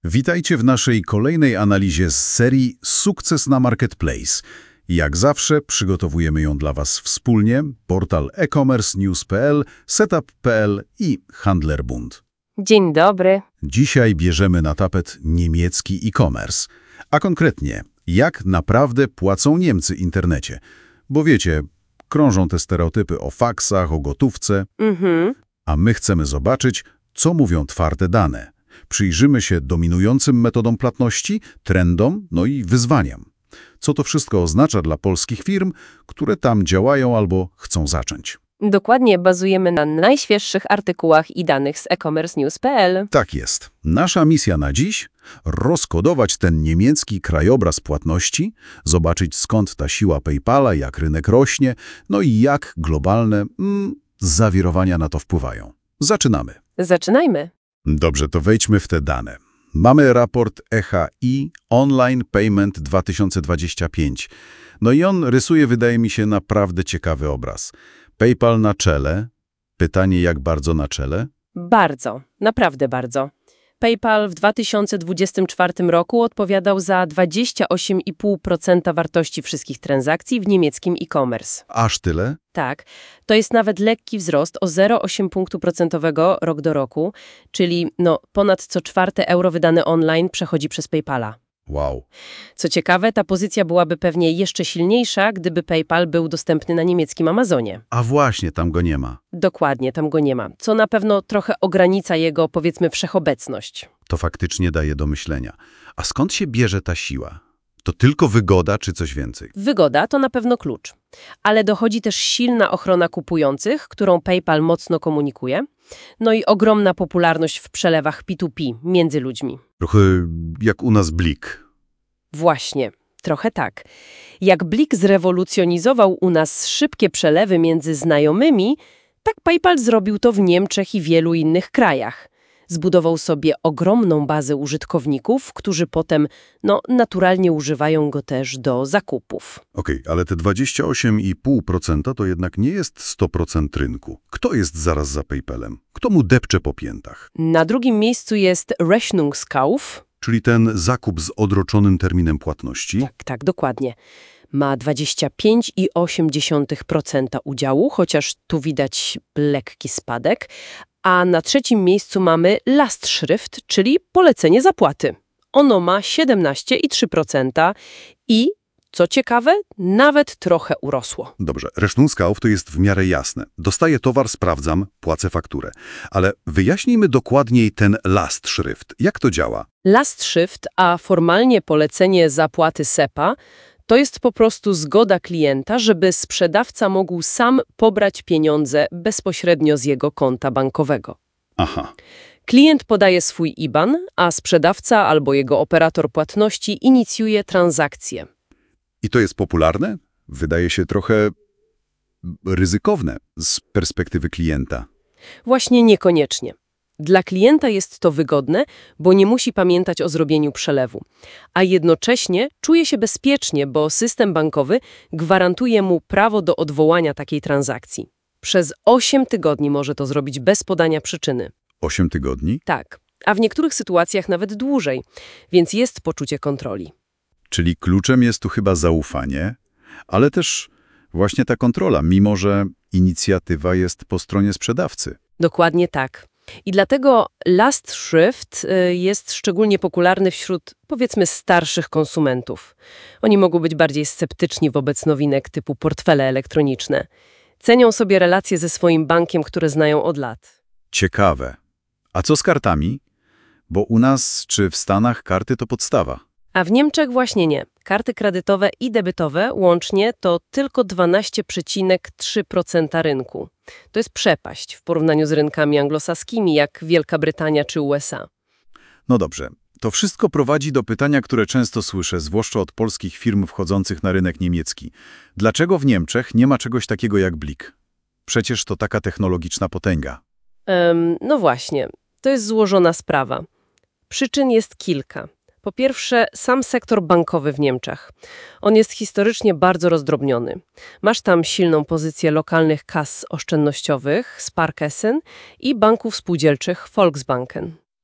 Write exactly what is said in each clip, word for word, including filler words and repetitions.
Witajcie w naszej kolejnej analizie z serii Sukces na Marketplace. Jak zawsze przygotowujemy ją dla Was wspólnie, portal e-commerce news kropka p l, setup kropka p l i Handlerbund. Dzień dobry. Dzisiaj bierzemy na tapet niemiecki e-commerce, a konkretnie jak naprawdę płacą Niemcy internecie. Bo wiecie, krążą te stereotypy o faksach, o gotówce, Mhm. a my chcemy zobaczyć, co mówią twarde dane. Przyjrzymy się dominującym metodom płatności, trendom, no i wyzwaniom. Co to wszystko oznacza dla polskich firm, które tam działają albo chcą zacząć. Dokładnie bazujemy na najświeższych artykułach i danych z e-commerce news kropka p l. Tak jest. Nasza misja na dziś – rozkodować ten niemiecki krajobraz płatności, zobaczyć skąd ta siła PayPala, jak rynek rośnie, no i jak globalne mm, zawirowania na to wpływają. Zaczynamy. Zaczynajmy. Dobrze, to wejdźmy w te dane. Mamy raport E H I Online Payment dwa tysiące dwudziesty piąty. No i on rysuje, wydaje mi się, naprawdę ciekawy obraz. PayPal na czele. Pytanie, jak bardzo na czele? Bardzo, naprawdę bardzo. PayPal w dwa tysiące dwudziestym czwartym roku odpowiadał za dwadzieścia osiem i pół procent wartości wszystkich transakcji w niemieckim e-commerce. Aż tyle? Tak, to jest nawet lekki wzrost o zero przecinek osiem punktu procentowego rok do roku, czyli no, ponad co czwarte euro wydane online przechodzi przez PayPala. Wow. Co ciekawe, ta pozycja byłaby pewnie jeszcze silniejsza, gdyby PayPal był dostępny na niemieckim Amazonie. A właśnie, tam go nie ma. Dokładnie, tam go nie ma, co na pewno trochę ogranicza jego, powiedzmy, wszechobecność. To faktycznie daje do myślenia. A skąd się bierze ta siła? To tylko wygoda czy coś więcej? Wygoda to na pewno klucz, ale dochodzi też silna ochrona kupujących, którą PayPal mocno komunikuje, no i ogromna popularność w przelewach P dwa P między ludźmi. Trochę jak u nas Blik. Właśnie, trochę tak. Jak Blik zrewolucjonizował u nas szybkie przelewy między znajomymi, tak PayPal zrobił to w Niemczech i wielu innych krajach. Zbudował sobie ogromną bazę użytkowników, którzy potem, no, naturalnie używają go też do zakupów. Okej, ale te dwadzieścia osiem i pół procent to jednak nie jest sto procent rynku. Kto jest zaraz za PayPalem? Kto mu depcze po piętach? Na drugim miejscu jest Rechnungskauf. Czyli ten zakup z odroczonym terminem płatności? Tak, tak, dokładnie. Ma dwadzieścia pięć przecinek osiem procent udziału, chociaż tu widać lekki spadek. A na trzecim miejscu mamy Lastschrift, czyli polecenie zapłaty. Ono ma siedemnaście przecinek trzy procent i, co ciekawe, nawet trochę urosło. Dobrze, Rechnungskauf to jest w miarę jasne. Dostaję towar, sprawdzam, płacę fakturę. Ale wyjaśnijmy dokładniej ten Lastschrift. Jak to działa? Lastschrift, a formalnie polecenie zapłaty S E P A, to jest po prostu zgoda klienta, żeby sprzedawca mógł sam pobrać pieniądze bezpośrednio z jego konta bankowego. Aha. Klient podaje swój I B A N, a sprzedawca albo jego operator płatności inicjuje transakcję. I to jest popularne? Wydaje się trochę ryzykowne z perspektywy klienta. Właśnie niekoniecznie. Dla klienta jest to wygodne, bo nie musi pamiętać o zrobieniu przelewu, a jednocześnie czuje się bezpiecznie, bo system bankowy gwarantuje mu prawo do odwołania takiej transakcji. Przez osiem tygodni może to zrobić bez podania przyczyny. Osiem tygodni? Tak, a w niektórych sytuacjach nawet dłużej, więc jest poczucie kontroli. Czyli kluczem jest tu chyba zaufanie, ale też właśnie ta kontrola, mimo że inicjatywa jest po stronie sprzedawcy. Dokładnie tak. I dlatego Lastschrift jest szczególnie popularny wśród, powiedzmy, starszych konsumentów. Oni mogą być bardziej sceptyczni wobec nowinek typu portfele elektroniczne. Cenią sobie relacje ze swoim bankiem, które znają od lat. Ciekawe. A co z kartami? Bo u nas czy w Stanach karty to podstawa. A w Niemczech właśnie nie. Karty kredytowe i debetowe łącznie to tylko dwanaście przecinek trzy procent rynku. To jest przepaść w porównaniu z rynkami anglosaskimi, jak Wielka Brytania czy U S A. No dobrze. To wszystko prowadzi do pytania, które często słyszę, zwłaszcza od polskich firm wchodzących na rynek niemiecki. Dlaczego w Niemczech nie ma czegoś takiego jak Blik? Przecież to taka technologiczna potęga. Um, no właśnie. To jest złożona sprawa. Przyczyn jest kilka. Po pierwsze, sam sektor bankowy w Niemczech. On jest historycznie bardzo rozdrobniony. Masz tam silną pozycję lokalnych kas oszczędnościowych, Sparkassen i banków spółdzielczych Volksbanken.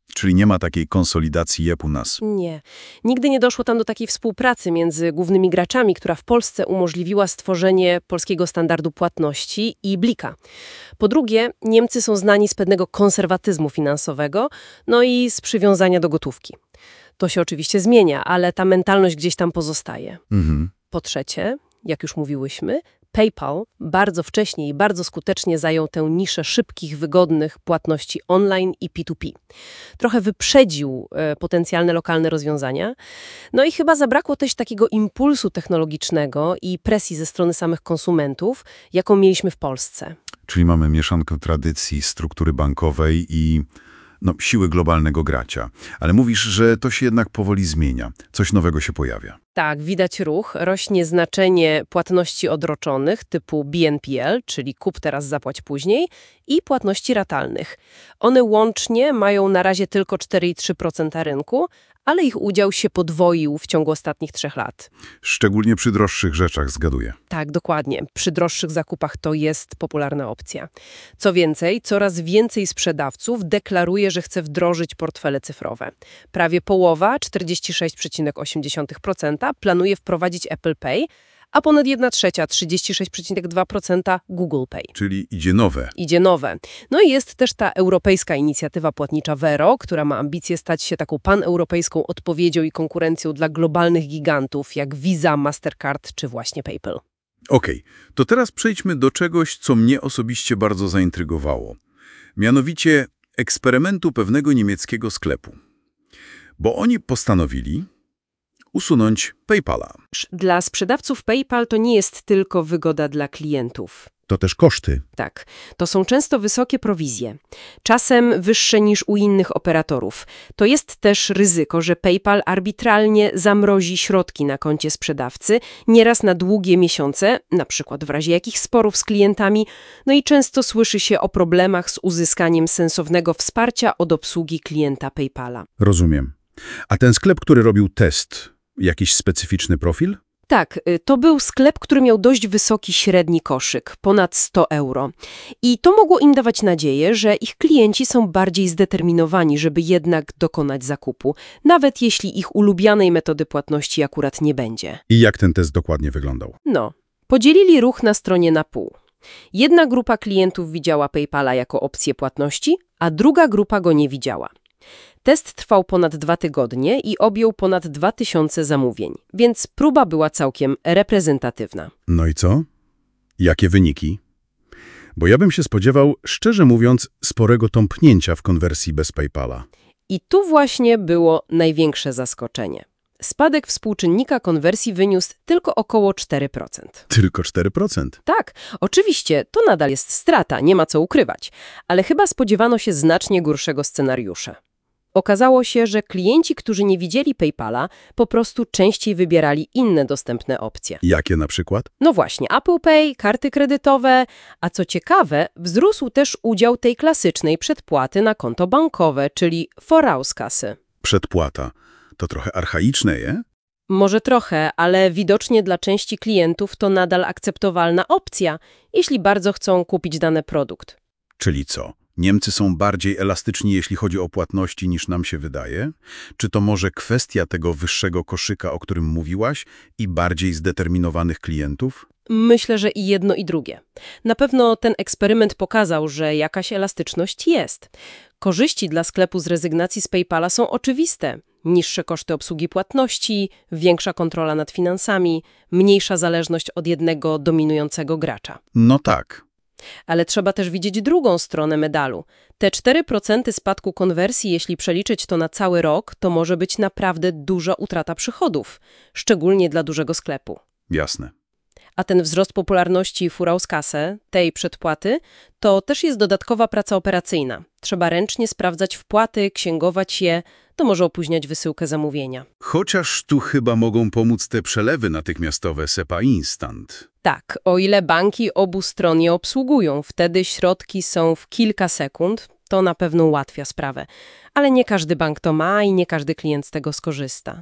Czyli nie ma takiej konsolidacji J E P u nas. Nie. Nigdy nie doszło tam do takiej współpracy między głównymi graczami, która w Polsce umożliwiła stworzenie polskiego standardu płatności i Blika. Po drugie, Niemcy są znani z pewnego konserwatyzmu finansowego, no i z przywiązania do gotówki. To się oczywiście zmienia, ale ta mentalność gdzieś tam pozostaje. Mhm. Po trzecie, jak już mówiłyśmy, PayPal bardzo wcześnie i bardzo skutecznie zajął tę niszę szybkich, wygodnych płatności online i P dwa P. Trochę wyprzedził e, potencjalne lokalne rozwiązania. No i chyba zabrakło też takiego impulsu technologicznego i presji ze strony samych konsumentów, jaką mieliśmy w Polsce. Czyli mamy mieszankę tradycji, struktury bankowej i no, siły globalnego gracza. Ale mówisz, że to się jednak powoli zmienia. Coś nowego się pojawia. Tak, widać ruch. Rośnie znaczenie płatności odroczonych typu B N P L, czyli kup teraz, zapłać później, i płatności ratalnych. One łącznie mają na razie tylko cztery i trzy procent rynku, ale ich udział się podwoił w ciągu ostatnich trzech lat. Szczególnie przy droższych rzeczach, zgaduję. Tak, dokładnie. Przy droższych zakupach to jest popularna opcja. Co więcej, coraz więcej sprzedawców deklaruje, że chce wdrożyć portfele cyfrowe. Prawie połowa, czterdzieści sześć przecinek osiem procent, planuje wprowadzić Apple Pay, a ponad jedna trzecia, trzydzieści sześć przecinek dwa procent Google Pay. Czyli idzie nowe. Idzie nowe. No i jest też ta europejska inicjatywa płatnicza Vero, która ma ambicje stać się taką paneuropejską odpowiedzią i konkurencją dla globalnych gigantów jak Visa, Mastercard czy właśnie PayPal. Okej, to teraz przejdźmy do czegoś, co mnie osobiście bardzo zaintrygowało. Mianowicie eksperymentu pewnego niemieckiego sklepu. Bo oni postanowili usunąć PayPala. Dla sprzedawców PayPal to nie jest tylko wygoda dla klientów. To też koszty. Tak, to są często wysokie prowizje, czasem wyższe niż u innych operatorów. To jest też ryzyko, że PayPal arbitralnie zamrozi środki na koncie sprzedawcy, nieraz na długie miesiące, na przykład w razie jakichś sporów z klientami, no i często słyszy się o problemach z uzyskaniem sensownego wsparcia od obsługi klienta PayPala. Rozumiem. A ten sklep, który robił test, jakiś specyficzny profil? Tak, to był sklep, który miał dość wysoki średni koszyk, ponad sto euro. I to mogło im dawać nadzieję, że ich klienci są bardziej zdeterminowani, żeby jednak dokonać zakupu, nawet jeśli ich ulubianej metody płatności akurat nie będzie. I jak ten test dokładnie wyglądał? No, podzielili ruch na stronie na pół. Jedna grupa klientów widziała PayPala jako opcję płatności, a druga grupa go nie widziała. Test trwał ponad dwa tygodnie i objął ponad dwa tysiące zamówień, więc próba była całkiem reprezentatywna. No i co? Jakie wyniki? Bo ja bym się spodziewał, szczerze mówiąc, sporego tąpnięcia w konwersji bez PayPala. I tu właśnie było największe zaskoczenie. Spadek współczynnika konwersji wyniósł tylko około cztery procent. Tylko cztery procent? Tak, oczywiście, to nadal jest strata, nie ma co ukrywać, ale chyba spodziewano się znacznie gorszego scenariusza. Okazało się, że klienci, którzy nie widzieli PayPala, po prostu częściej wybierali inne dostępne opcje. Jakie na przykład? No właśnie, Apple Pay, karty kredytowe, a co ciekawe, wzrósł też udział tej klasycznej przedpłaty na konto bankowe, czyli Vorauskasse. Przedpłata. To trochę archaiczne, je? Może trochę, ale widocznie dla części klientów to nadal akceptowalna opcja, jeśli bardzo chcą kupić dany produkt. Czyli co? Niemcy są bardziej elastyczni, jeśli chodzi o płatności, niż nam się wydaje? Czy to może kwestia tego wyższego koszyka, o którym mówiłaś, i bardziej zdeterminowanych klientów? Myślę, że i jedno, i drugie. Na pewno ten eksperyment pokazał, że jakaś elastyczność jest. Korzyści dla sklepu z rezygnacji z PayPala są oczywiste. Niższe koszty obsługi płatności, większa kontrola nad finansami, mniejsza zależność od jednego dominującego gracza. No tak. Ale trzeba też widzieć drugą stronę medalu. Te cztery procent spadku konwersji, jeśli przeliczyć to na cały rok, to może być naprawdę duża utrata przychodów, szczególnie dla dużego sklepu. Jasne. A ten wzrost popularności Vorauskasse, tej przedpłaty, to też jest dodatkowa praca operacyjna. Trzeba ręcznie sprawdzać wpłaty, księgować je, to może opóźniać wysyłkę zamówienia. Chociaż tu chyba mogą pomóc te przelewy natychmiastowe SEPA Instant. Tak, o ile banki obu stron je obsługują, wtedy środki są w kilka sekund, to na pewno ułatwia sprawę. Ale nie każdy bank to ma i nie każdy klient z tego skorzysta.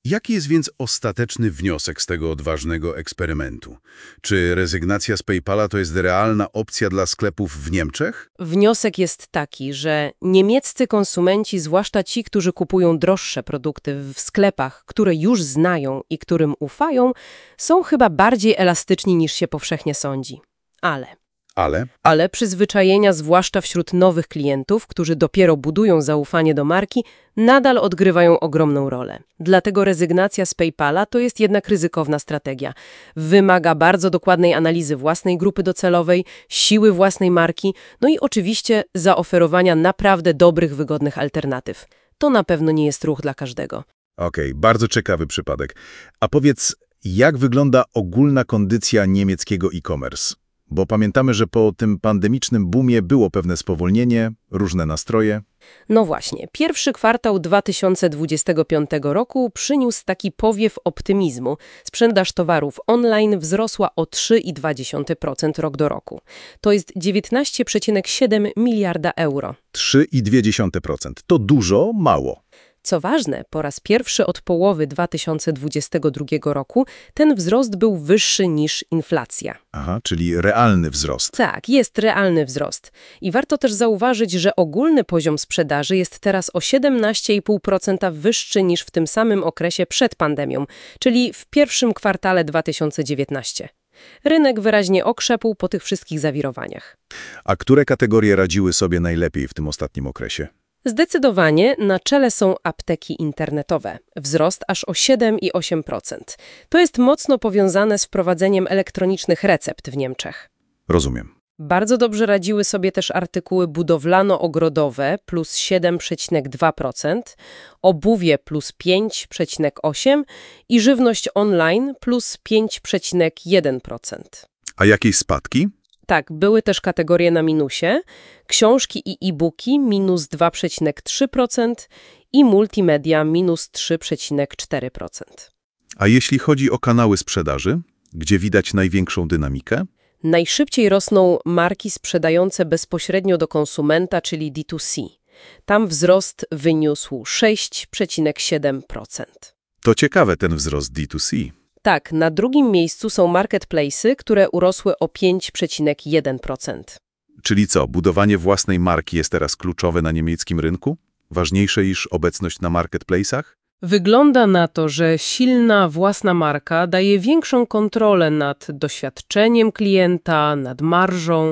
Jaki jest więc ostateczny wniosek z tego odważnego eksperymentu? Czy rezygnacja z PayPala to jest realna opcja dla sklepów w Niemczech? Wniosek jest taki, że niemieccy konsumenci, zwłaszcza ci, którzy kupują droższe produkty w sklepach, które już znają i którym ufają, są chyba bardziej elastyczni niż się powszechnie sądzi. Ale... Ale? Ale przyzwyczajenia, zwłaszcza wśród nowych klientów, którzy dopiero budują zaufanie do marki, nadal odgrywają ogromną rolę. Dlatego rezygnacja z PayPala to jest jednak ryzykowna strategia. Wymaga bardzo dokładnej analizy własnej grupy docelowej, siły własnej marki, no i oczywiście zaoferowania naprawdę dobrych, wygodnych alternatyw. To na pewno nie jest ruch dla każdego. Okej, bardzo ciekawy przypadek. A powiedz, jak wygląda ogólna kondycja niemieckiego e-commerce? Bo pamiętamy, że po tym pandemicznym boomie było pewne spowolnienie, różne nastroje. No właśnie, pierwszy kwartał dwa tysiące dwudziestego piątego roku przyniósł taki powiew optymizmu. Sprzedaż towarów online wzrosła o trzy i dwa dziesiąte procent rok do roku. To jest dziewiętnaście przecinek siedem miliarda euro. trzy i dwie dziesiąte procent. To dużo, mało. Co ważne, po raz pierwszy od połowy dwa tysiące dwudziestego drugiego roku ten wzrost był wyższy niż inflacja. Aha, czyli realny wzrost. Tak, jest realny wzrost. I warto też zauważyć, że ogólny poziom sprzedaży jest teraz o siedemnaście i pół procent wyższy niż w tym samym okresie przed pandemią, czyli w pierwszym kwartale dwa tysiące dziewiętnastego. Rynek wyraźnie okrzepł po tych wszystkich zawirowaniach. A które kategorie radziły sobie najlepiej w tym ostatnim okresie? Zdecydowanie na czele są apteki internetowe. Wzrost aż o siedem i osiem procent. To jest mocno powiązane z wprowadzeniem elektronicznych recept w Niemczech. Rozumiem. Bardzo dobrze radziły sobie też artykuły budowlano-ogrodowe plus siedem przecinek dwa procent, obuwie plus pięć przecinek osiem procent i żywność online plus pięć przecinek jeden procent. A jakieś spadki? Tak, były też kategorie na minusie, książki i e-booki minus dwa przecinek trzy procent i multimedia minus trzy przecinek cztery procent. A jeśli chodzi o kanały sprzedaży, gdzie widać największą dynamikę? Najszybciej rosną marki sprzedające bezpośrednio do konsumenta, czyli D dwa C. Tam wzrost wyniósł sześć przecinek siedem procent. To ciekawe ten wzrost D dwa C. Tak, na drugim miejscu są marketplace'y, które urosły o pięć przecinek jeden procent. Czyli co, budowanie własnej marki jest teraz kluczowe na niemieckim rynku? Ważniejsze niż obecność na marketplace'ach? Wygląda na to, że silna własna marka daje większą kontrolę nad doświadczeniem klienta, nad marżą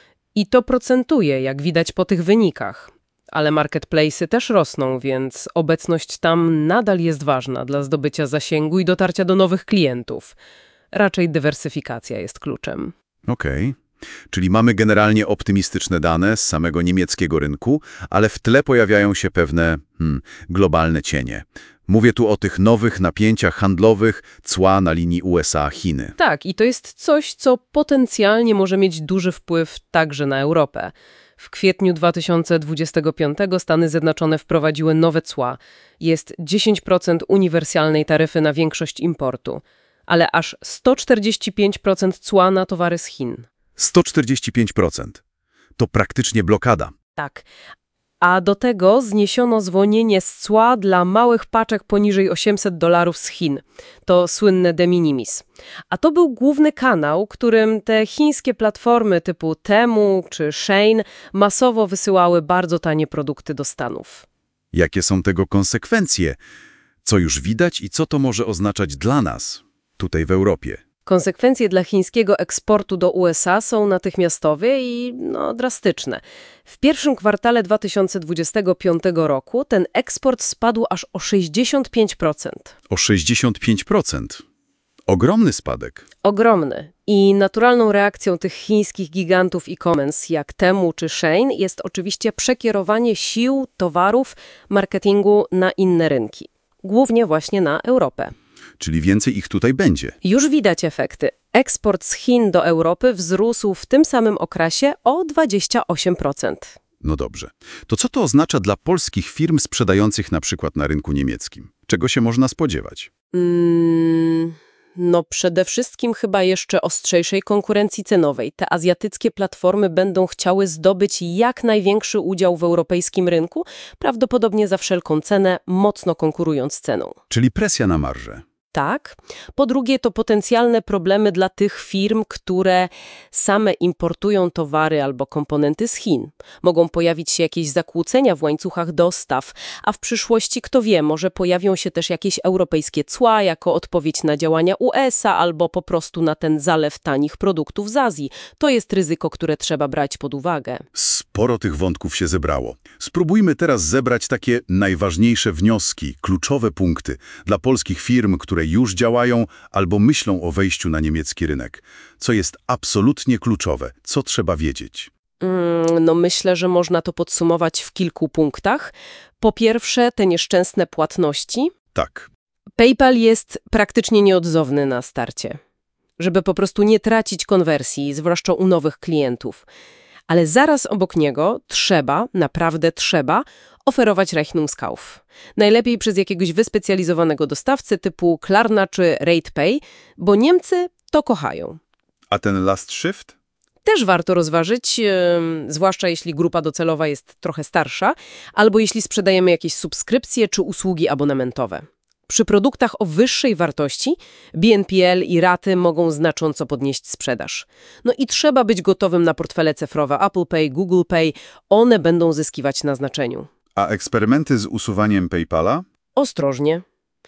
i to procentuje, jak widać po tych wynikach. Ale marketplace'y też rosną, więc obecność tam nadal jest ważna dla zdobycia zasięgu i dotarcia do nowych klientów. Raczej dywersyfikacja jest kluczem. Okej. Czyli mamy generalnie optymistyczne dane z samego niemieckiego rynku, ale w tle pojawiają się pewne hmm, globalne cienie. Mówię tu o tych nowych napięciach handlowych, cła na linii U S A Chiny. Tak, i to jest coś, co potencjalnie może mieć duży wpływ także na Europę. W kwietniu dwa tysiące dwudziestego piątego Stany Zjednoczone wprowadziły nowe cła. Jest dziesięć procent uniwersalnej taryfy na większość importu, ale aż sto czterdzieści pięć procent cła na towary z Chin. sto czterdzieści pięć procent. To praktycznie blokada. Tak. A do tego zniesiono zwolnienie z cła dla małych paczek poniżej osiemset dolarów z Chin. To słynne de minimis. A to był główny kanał, którym te chińskie platformy typu Temu czy Shein masowo wysyłały bardzo tanie produkty do Stanów. Jakie są tego konsekwencje? Co już widać i co to może oznaczać dla nas, tutaj w Europie? Konsekwencje dla chińskiego eksportu do U S A są natychmiastowe i no, drastyczne. W pierwszym kwartale dwa tysiące dwudziestego piątego roku ten eksport spadł aż o sześćdziesiąt pięć procent. O sześćdziesiąt pięć procent. Ogromny spadek. Ogromny. I naturalną reakcją tych chińskich gigantów e-commerce jak Temu czy Shein jest oczywiście przekierowanie sił, towarów, marketingu na inne rynki. Głównie właśnie na Europę. Czyli więcej ich tutaj będzie. Już widać efekty. Eksport z Chin do Europy wzrósł w tym samym okresie o dwadzieścia osiem procent. No dobrze. To co to oznacza dla polskich firm sprzedających na przykład na rynku niemieckim? Czego się można spodziewać? Mm, No przede wszystkim chyba jeszcze ostrzejszej konkurencji cenowej. Te azjatyckie platformy będą chciały zdobyć jak największy udział w europejskim rynku, prawdopodobnie za wszelką cenę, mocno konkurując ceną. Czyli presja na marżę. Tak. Po drugie, to potencjalne problemy dla tych firm, które same importują towary albo komponenty z Chin. Mogą pojawić się jakieś zakłócenia w łańcuchach dostaw, a w przyszłości, kto wie, może pojawią się też jakieś europejskie cła jako odpowiedź na działania U S A albo po prostu na ten zalew tanich produktów z Azji. To jest ryzyko, które trzeba brać pod uwagę. Sporo tych wątków się zebrało. Spróbujmy teraz zebrać takie najważniejsze wnioski, kluczowe punkty dla polskich firm, które już działają albo myślą o wejściu na niemiecki rynek. Co jest absolutnie kluczowe? Co trzeba wiedzieć? Mm, no myślę, że można to podsumować w kilku punktach. Po pierwsze, te nieszczęsne płatności. Tak. PayPal jest praktycznie nieodzowny na starcie, żeby po prostu nie tracić konwersji, zwłaszcza u nowych klientów. Ale zaraz obok niego trzeba, naprawdę trzeba, oferować Rechnungskauf. Najlepiej przez jakiegoś wyspecjalizowanego dostawcę typu Klarna czy RatePay, bo Niemcy to kochają. A ten last shift? Też warto rozważyć, yy, zwłaszcza jeśli grupa docelowa jest trochę starsza, albo jeśli sprzedajemy jakieś subskrypcje czy usługi abonamentowe. Przy produktach o wyższej wartości B N P L i raty mogą znacząco podnieść sprzedaż. No i trzeba być gotowym na portfele cyfrowe Apple Pay, Google Pay. One będą zyskiwać na znaczeniu. A eksperymenty z usuwaniem PayPala? Ostrożnie.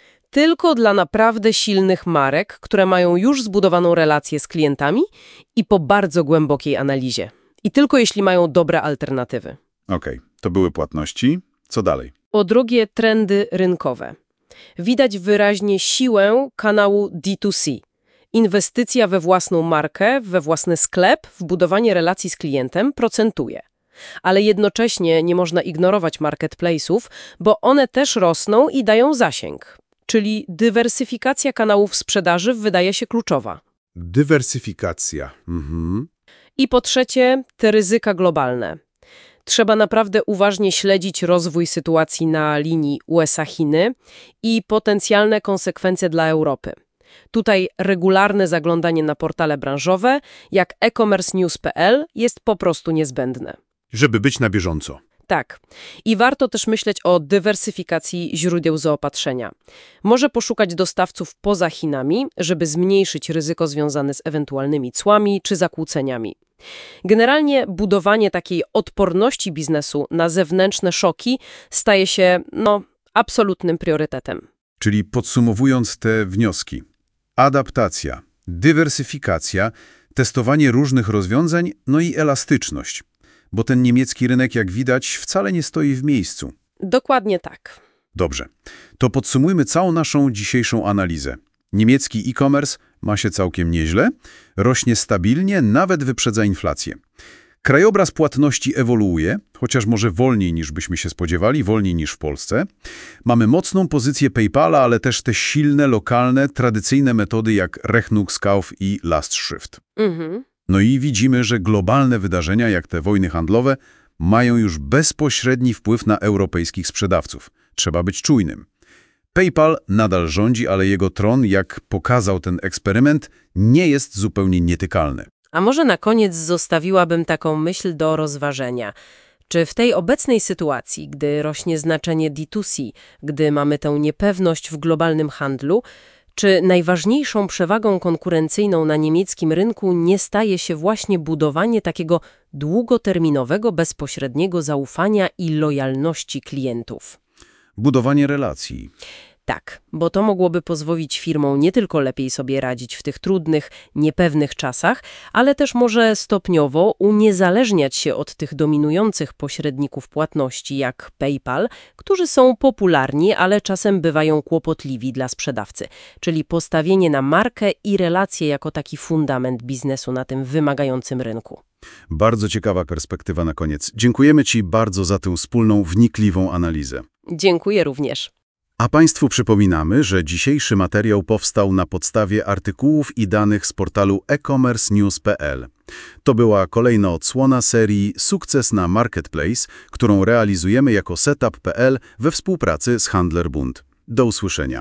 Tylko dla naprawdę silnych marek, które mają już zbudowaną relację z klientami i po bardzo głębokiej analizie. I tylko jeśli mają dobre alternatywy. Okej, to były płatności. Co dalej? Po drugie, trendy rynkowe. Widać wyraźnie siłę kanału D dwa C. Inwestycja we własną markę, we własny sklep, w budowanie relacji z klientem procentuje. Ale jednocześnie nie można ignorować marketplace'ów, bo one też rosną i dają zasięg. Czyli dywersyfikacja kanałów sprzedaży wydaje się kluczowa. Dywersyfikacja. Mhm. I po trzecie, te ryzyka globalne. Trzeba naprawdę uważnie śledzić rozwój sytuacji na linii U S A Chiny i potencjalne konsekwencje dla Europy. Tutaj regularne zaglądanie na portale branżowe, jak e-commerce news kropka p l, jest po prostu niezbędne. Żeby być na bieżąco. Tak. I warto też myśleć o dywersyfikacji źródeł zaopatrzenia. Może poszukać dostawców poza Chinami, żeby zmniejszyć ryzyko związane z ewentualnymi cłami czy zakłóceniami. Generalnie budowanie takiej odporności biznesu na zewnętrzne szoki staje się, no, absolutnym priorytetem. Czyli podsumowując te wnioski. Adaptacja, dywersyfikacja, testowanie różnych rozwiązań, no i elastyczność. Bo ten niemiecki rynek, jak widać, wcale nie stoi w miejscu. Dokładnie tak. Dobrze. To podsumujmy całą naszą dzisiejszą analizę. Niemiecki e-commerce ma się całkiem nieźle, rośnie stabilnie, nawet wyprzedza inflację. Krajobraz płatności ewoluuje, chociaż może wolniej niż byśmy się spodziewali, wolniej niż w Polsce. Mamy mocną pozycję PayPala, ale też te silne, lokalne, tradycyjne metody jak Rechnungskauf i Lastschrift. Mhm. No i widzimy, że globalne wydarzenia, jak te wojny handlowe, mają już bezpośredni wpływ na europejskich sprzedawców. Trzeba być czujnym. PayPal nadal rządzi, ale jego tron, jak pokazał ten eksperyment, nie jest zupełnie nietykalny. A może na koniec zostawiłabym taką myśl do rozważenia. Czy w tej obecnej sytuacji, gdy rośnie znaczenie D dwa C, gdy mamy tę niepewność w globalnym handlu, czy najważniejszą przewagą konkurencyjną na niemieckim rynku nie staje się właśnie budowanie takiego długoterminowego, bezpośredniego zaufania i lojalności klientów? Budowanie relacji. Tak, bo to mogłoby pozwolić firmom nie tylko lepiej sobie radzić w tych trudnych, niepewnych czasach, ale też może stopniowo uniezależniać się od tych dominujących pośredników płatności jak PayPal, którzy są popularni, ale czasem bywają kłopotliwi dla sprzedawcy, czyli postawienie na markę i relacje jako taki fundament biznesu na tym wymagającym rynku. Bardzo ciekawa perspektywa na koniec. Dziękujemy Ci bardzo za tę wspólną, wnikliwą analizę. Dziękuję również. A Państwu przypominamy, że dzisiejszy materiał powstał na podstawie artykułów i danych z portalu e commerce news kropka p l. To była kolejna odsłona serii Sukces na Marketplace, którą realizujemy jako setup kropka p l we współpracy z Handler Bund. Do usłyszenia.